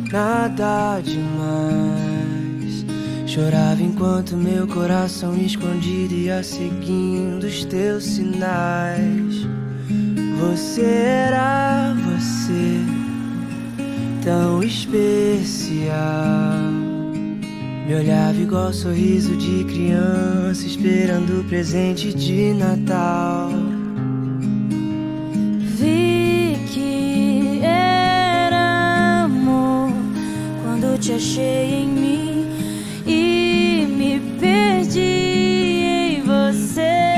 nada demais. Chorava enquanto meu coração escondido ia seguindo os teus sinais. Você era você, tão especial. Me olhava igual sorriso de criança, esperando o presente de Natal. Vi que era amor quando te achei em mim e me perdi em você.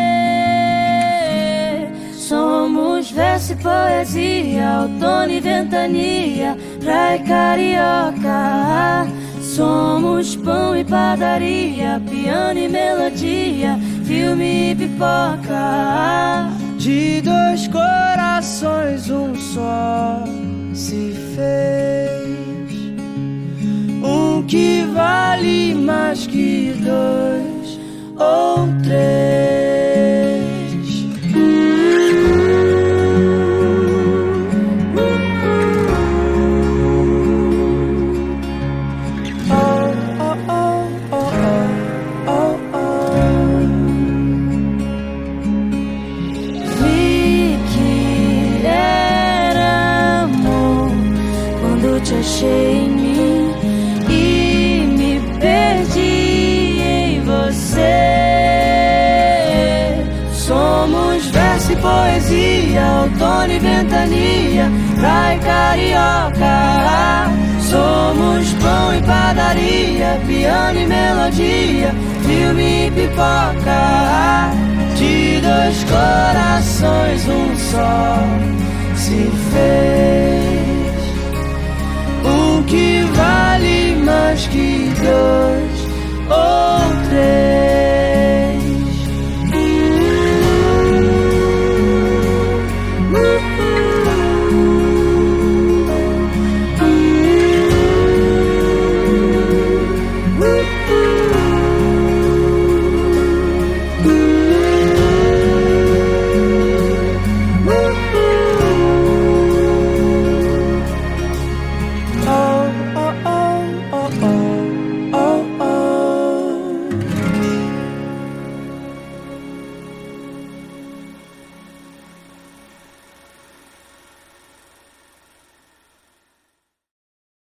Somos verso e poesia, outono e ventania, praia e carioca. Somos pão e padaria, piano e melodia, filme e pipoca. De dois corações um só se fez, um que vale mais que dois ou três. Te achei em mim e me perdi em você. Somos verso e poesia, outono e ventania, praia e carioca. Somos pão e padaria, piano e melodia, filme e pipoca. De dois corações um só se fez.